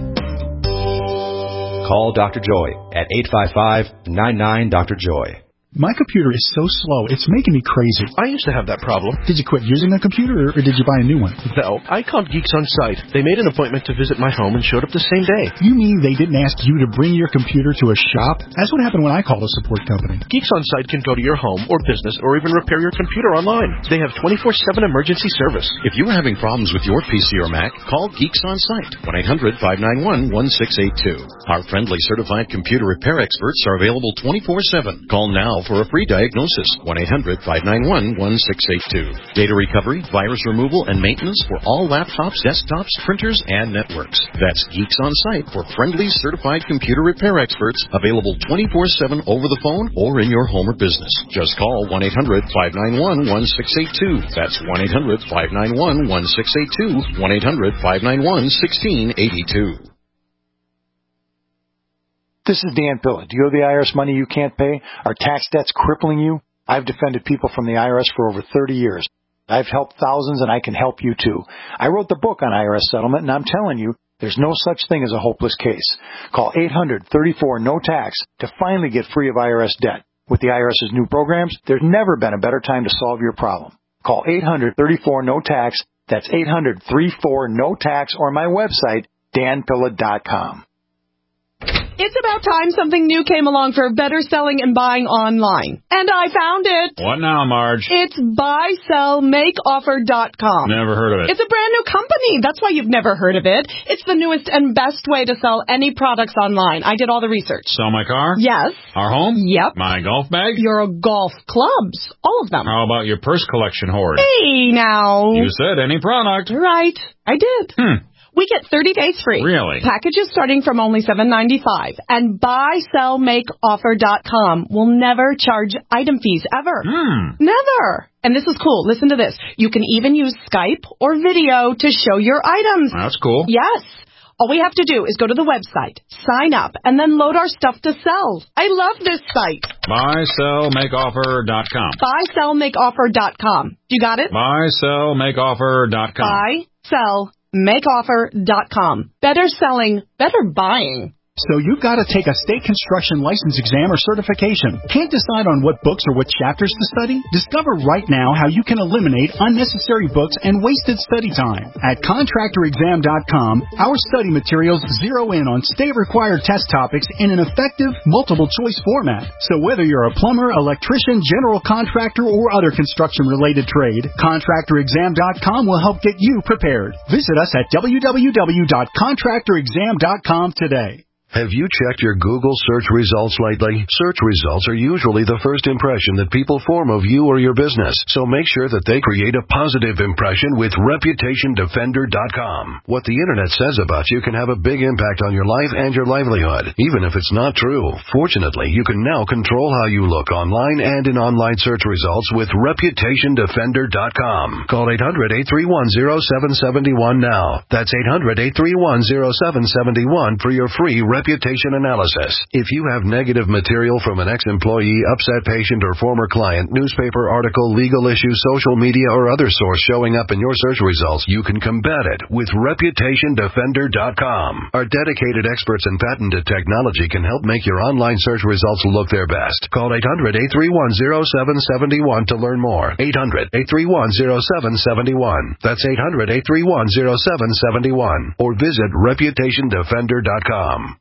Call Doctor Joy at eight five five, nine nine, Doctor Joy. My computer is so slow, it's making me crazy. I used to have that problem. Did you quit using a computer, or did you buy a new one? No, I called Geeks On Site. They made an appointment to visit my home and showed up the same day. You mean they didn't ask you to bring your computer to a shop? That's what happened when I called a support company. Geeks On Site can go to your home or business or even repair your computer online. They have twenty-four seven emergency service. If you are having problems with your P C or Mac, call Geeks On Site, one eight hundred, five nine one, one six eight two. Our friendly certified computer repair experts are available twenty-four seven. Call now for a free diagnosis, one eight hundred, five nine one, one six eight two. Data recovery, virus removal, and maintenance for all laptops, desktops, printers, and networks. That's Geeks On Site for friendly certified computer repair experts, available twenty-four seven over the phone or in your home or business. Just call one eight hundred, five nine one, one six eight two. That's one eight hundred, five nine one, one six eight two, one eight hundred, five nine one, one six eight two. This is Dan Pilla. Do you owe the I R S money you can't pay? Are tax debts crippling you? I've defended people from the I R S for over thirty years. I've helped thousands, and I can help you too. I wrote the book on I R S settlement, and I'm telling you, there's no such thing as a hopeless case. Call eight hundred, thirty-four, no tax to finally get free of I R S debt. With the IRS's new programs, there's never been a better time to solve your problem. Call eight hundred, thirty-four, no tax. That's eight hundred, thirty-four, no tax, or my website, dan pilla dot com. It's about time something new came along for better selling and buying online. And I found it. What now, Marge? It's buy sell make offer dot com. Never heard of it. It's a brand new company. That's why you've never heard of it. It's the newest and best way to sell any products online. I did all the research. Sell my car? Yes. Our home? Yep. My golf bag? Your golf clubs. All of them. How about your purse collection hoard? Hey, now. You said any product. Right. I did. Hmm. We get thirty days free. Really? Packages starting from only seven ninety-five. And buy sell make offer dot com will never charge item fees ever. Hmm. Never. And this is cool. Listen to this. You can even use Skype or video to show your items. That's cool. Yes. All we have to do is go to the website, sign up, and then load our stuff to sell. I love this site. buy sell make offer dot com. buy sell make offer dot com. You got it? buy sell make offer dot com. buy sell make offer dot com. Better selling, better buying. So you've got to take a state construction license exam or certification. Can't decide on what books or what chapters to study? Discover right now how you can eliminate unnecessary books and wasted study time. At contractor exam dot com, our study materials zero in on state-required test topics in an effective, multiple-choice format. So whether you're a plumber, electrician, general contractor, or other construction-related trade, contractor exam dot com will help get you prepared. Visit us at w w w dot contractor exam dot com today. Have you checked your Google search results lately? Search results are usually the first impression that people form of you or your business, so make sure that they create a positive impression with reputation defender dot com. What the internet says about you can have a big impact on your life and your livelihood, even if it's not true. Fortunately, you can now control how you look online and in online search results with reputation defender dot com. Call eight hundred, eight three one, zero seven seven one now. That's eight hundred, eight three one, zero seven seven one for your free reputation analysis. If you have negative material from an ex-employee, upset patient, or former client, newspaper article, legal issue, social media, or other source showing up in your search results, you can combat it with reputation defender dot com. Our dedicated experts in patented technology can help make your online search results look their best. Call eight hundred, eight three one, zero seven seven one to learn more. eight hundred, eight three one, zero seven seven one. That's eight hundred, eight three one, zero seven seven one. Or visit reputation defender dot com.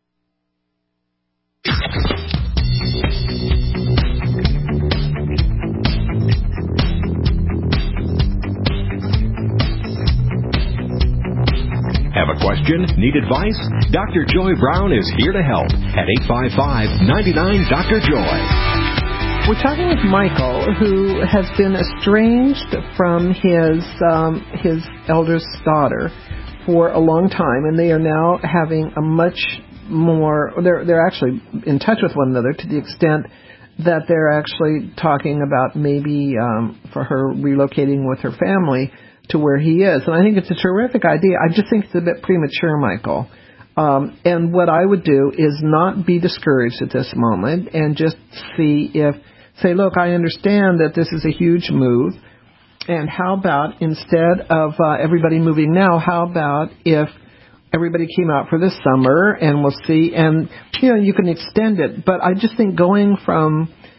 Have a question? Need advice? Doctor Joy Brown is here to help at eight five five, nine nine, Doctor Joy. We're talking with Michael, who has been estranged from his um, his eldest daughter for a long time, and they are now having a much more, they're they're actually in touch with one another to the extent that they're actually talking about maybe um, for her relocating with her family to where he is. And I think it's a terrific idea. I just think it's a bit premature, Michael. Um, and what I would do is not be discouraged at this moment and just see if, say, look, I understand that this is a huge move. And how about instead of uh, everybody moving now, how about if everybody came out for this summer and we'll see, and, you know, you can extend it. But I just think going from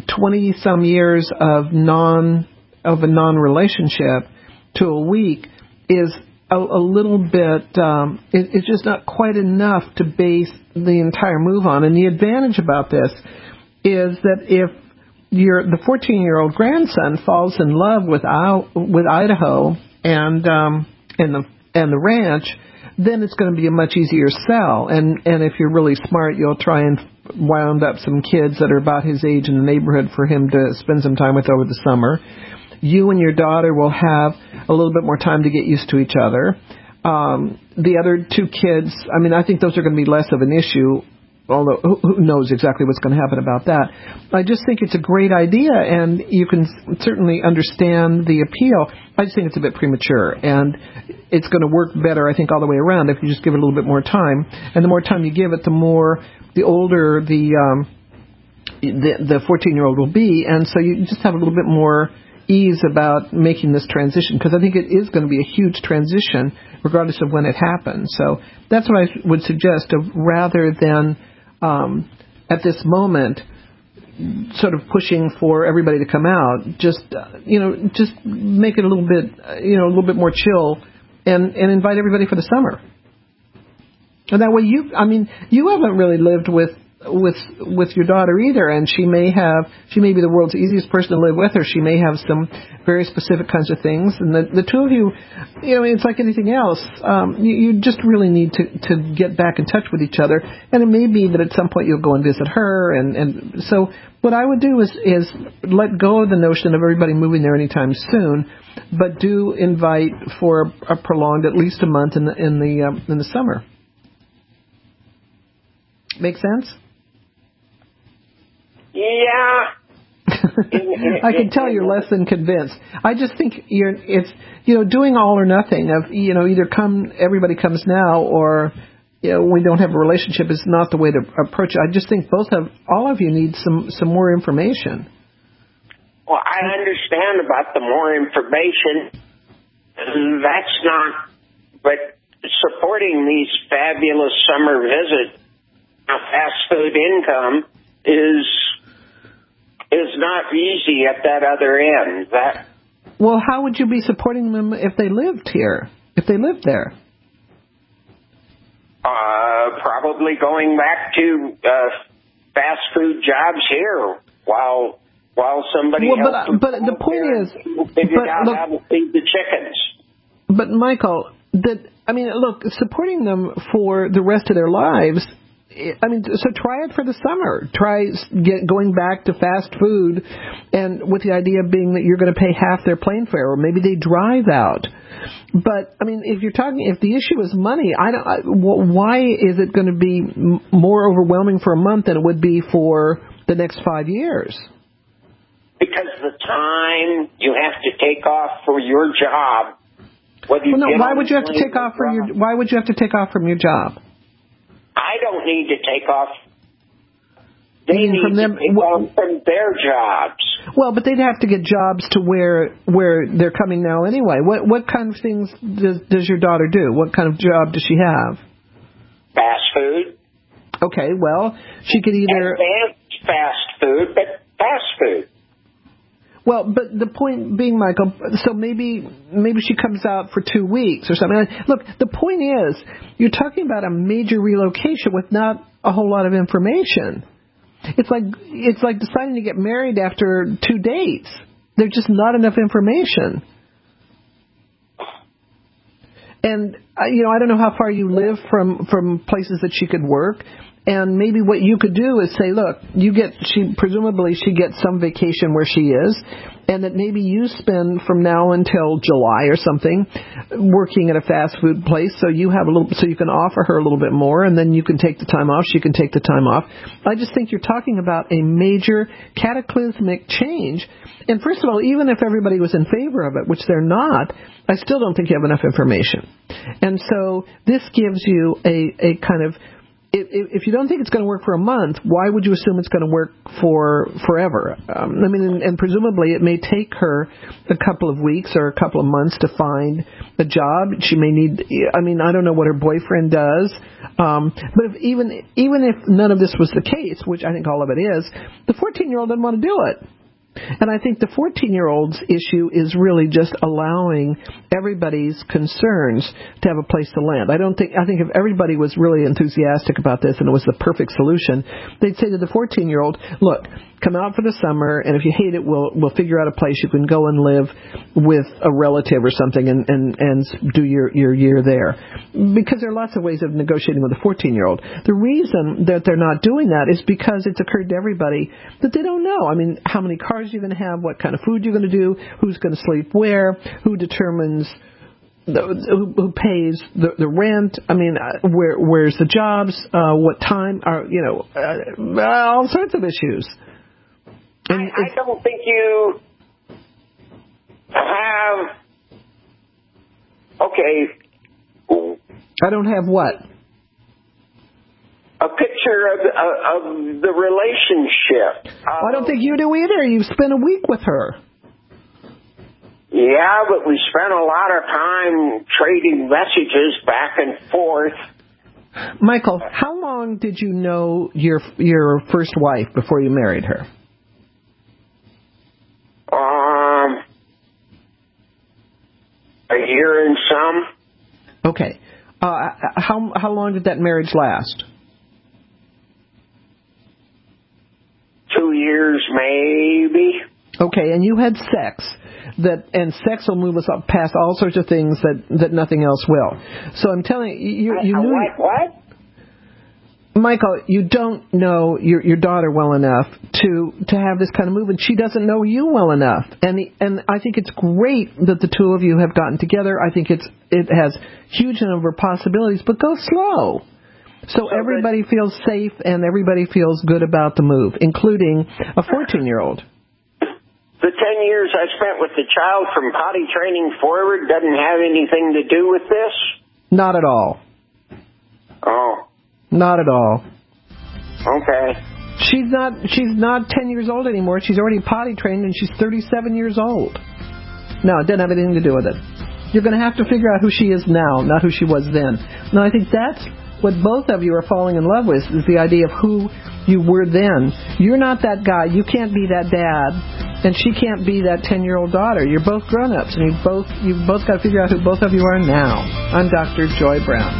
twenty some years of non of a non-relationship to a week is a, a little bit, um, it, it's just not quite enough to base the entire move on. And the advantage about this is that if your the fourteen-year-old grandson falls in love with with Idaho and um, and the and the ranch, then it's going to be a much easier sell. And and if you're really smart, you'll try and wound up some kids that are about his age in the neighborhood for him to spend some time with over the summer. You and your daughter will have a little bit more time to get used to each other. Um, the other two kids, I mean, I think those are going to be less of an issue, although who knows exactly what's going to happen about that. I just think it's a great idea, and you can certainly understand the appeal. I just think it's a bit premature, and it's going to work better, I think, all the way around if you just give it a little bit more time. And the more time you give it, the more, the older the um, the the fourteen-year-old will be, and so you just have a little bit more ease about making this transition, because I think it is going to be a huge transition regardless of when it happens. So that's what I would suggest, of rather than um, at this moment sort of pushing for everybody to come out, just uh, you know just make it a little bit uh, you know a little bit more chill, and and invite everybody for the summer. And that way you I mean you haven't really lived with with with your daughter either, and she may have she may be the world's easiest person to live with, or she may have some very specific kinds of things, and the the two of you, you know, it's like anything else, um you, you just really need to to get back in touch with each other. And it may be that at some point you'll go and visit her, and and so what I would do is is let go of the notion of everybody moving there anytime soon, but do invite for a, a prolonged, at least a month in the in the um, in the summer. Make sense? Yeah. I can tell you're less than convinced. I just think you're it's you know doing all or nothing of you know either come everybody comes now, or you know we don't have a relationship is not the way to approach it. I just think both of all of you need some some more information. Well, I understand about the more information. That's not, but supporting these fabulous summer visits, fast food income is is not easy at that other end. That well, how would you be supporting them if they lived here? If they lived there? Uh, probably going back to uh, fast food jobs here while while somebody well, else. But, but the point is, figured but, out look, how to feed the chickens. But Michael, that I mean, look, supporting them for the rest of their lives. I mean, so try it for the summer. Try get going back to fast food, and with the idea being that you're going to pay half their plane fare, or maybe they drive out. But I mean, if you're talking, if the issue is money, I don't. I, why is it going to be m- more overwhelming for a month than it would be for the next five years? Because the time you have to take off for your job. Whether you well, no, get why on would you have to take off from your? Why would you have to take off from your job? I don't need to take off. They You mean need from them- to take off from their jobs. Well, but they'd have to get jobs to where where they're coming now anyway. What what kind of things does does your daughter do? What kind of job does she have? Fast food. Okay, well, she could either Advanced fast food, but fast food. Well, but the point being, Michael, so maybe maybe she comes out for two weeks or something. Look, the point is, you're talking about a major relocation with not a whole lot of information. It's like it's like deciding to get married after two dates. There's just not enough information. And you know, I don't know how far you live from from places that she could work. And maybe what you could do is say, look, you get, she presumably she gets some vacation where she is, and that maybe you spend from now until July or something working at a fast food place, so you have a little, so you can offer her a little bit more, and then you can take the time off, she can take the time off. I just think you're talking about a major cataclysmic change. And first of all, even if everybody was in favor of it, which they're not, I still don't think you have enough information. And so this gives you a, a kind of if, if you don't think it's going to work for a month, why would you assume it's going to work for forever? Um, I mean, and, and presumably it may take her a couple of weeks or a couple of months to find a job. She may need, I mean, I don't know what her boyfriend does. Um, but if even even if none of this was the case, which I think all of it is, the fourteen-year-old doesn't want to do it. And I think the fourteen-year-old's issue is really just allowing everybody's concerns to have a place to land. I don't think, I think if everybody was really enthusiastic about this and it was the perfect solution, they'd say to the fourteen-year-old, look, come out for the summer, and if you hate it, we'll we'll figure out a place you can go and live with a relative or something and, and, and do your, your year there. Because there are lots of ways of negotiating with a fourteen-year-old. The reason that they're not doing that is because it's occurred to everybody that they don't know. I mean, how many cars you're going to have, what kind of food you're going to do, who's going to sleep where, who determines the, who, who pays the, the rent. I mean, uh, where where's the jobs, uh, what time, are you know, uh, all sorts of issues. And I, I don't think you have. Okay. I don't have what? A picture of, of, of the relationship. Um, I don't think you do either. You've spent a week with her. Yeah, but we spent a lot of time trading messages back and forth. Michael, how long did you know your your first wife before you married her? Um, a year and some. Okay. Uh, how how long did that marriage last? Two years, maybe. Okay, and you had sex. That and sex will move us up past all sorts of things that, that nothing else will. So I'm telling you, you, you uh, knew. What? What? Michael, you don't know your your daughter well enough to to have this kind of move, and she doesn't know you well enough. And the, and I think it's great that the two of you have gotten together. I think it's it has huge number of possibilities, but go slow. So, so everybody good. feels safe and everybody feels good about the move, including a fourteen-year-old. The ten years I spent with the child from potty training forward doesn't have anything to do with this? Not at all. Oh. Not at all. Okay. She's not she's not ten years old anymore. She's already potty trained and she's thirty-seven years old. No, it doesn't have anything to do with it. You're going to have to figure out who she is now, not who she was then. No, I think that's what both of you are falling in love with, is the idea of who you were then. You're not that guy. You can't be that dad, and she can't be that ten-year-old daughter. You're both grown-ups, and you both you've both got to figure out who both of you are now. I'm Doctor Joy Brown.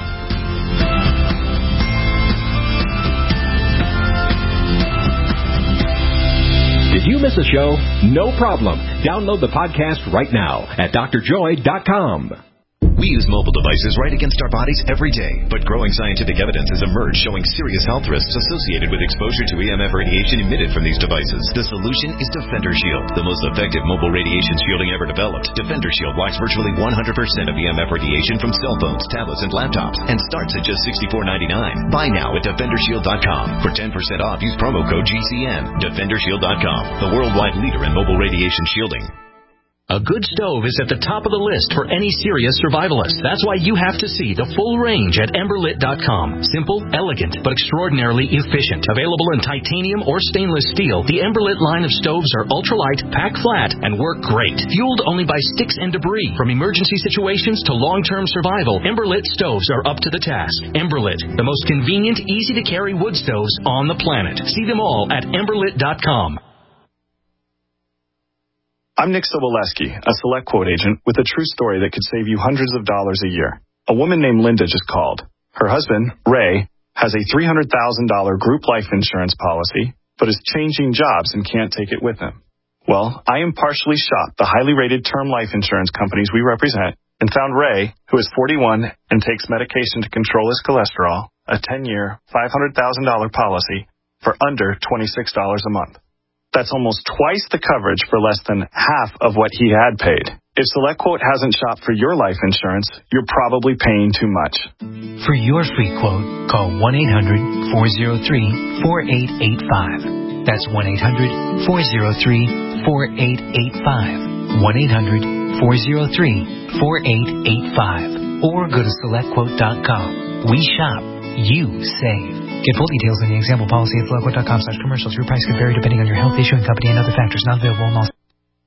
Did you miss a show? No problem. Download the podcast right now at D R joy dot com. We use mobile devices right against our bodies every day, but growing scientific evidence has emerged showing serious health risks associated with exposure to E M F radiation emitted from these devices. The solution is Defender Shield, the most effective mobile radiation shielding ever developed. Defender Shield blocks virtually one hundred percent of E M F radiation from cell phones, tablets, and laptops, and starts at just sixty-four ninety-nine. Buy now at defender shield dot com. For ten percent off, use promo code G C N. defender shield dot com, the worldwide leader in mobile radiation shielding. A good stove is at the top of the list for any serious survivalist. That's why you have to see the full range at emberlit dot com. Simple, elegant, but extraordinarily efficient. Available in titanium or stainless steel, the Emberlit line of stoves are ultralight, pack flat, and work great. Fueled only by sticks and debris. From emergency situations to long-term survival, Emberlit stoves are up to the task. Emberlit, the most convenient, easy-to-carry wood stoves on the planet. See them all at emberlit dot com. I'm Nick Soboleski, a Select Quote agent with a true story that could save you hundreds of dollars a year. A woman named Linda just called. Her husband, Ray, has a three hundred thousand dollars group life insurance policy, but is changing jobs and can't take it with him. Well, I impartially shopped the highly rated term life insurance companies we represent and found Ray, who is forty-one and takes medication to control his cholesterol, a ten-year, five hundred thousand dollars policy for under twenty-six dollars a month. That's almost twice the coverage for less than half of what he had paid. If SelectQuote hasn't shopped for your life insurance, you're probably paying too much. For your free quote, call one eight hundred four oh three four eight eight five. That's one eight hundred four oh three four eight eight five. one eight hundred four oh three four eight eight five. Or go to select quote dot com. We shop, you save. Get full details in the example policy at floodquote dot com slash commercials. Your price could vary depending on your health, issue, and company and other factors not available in all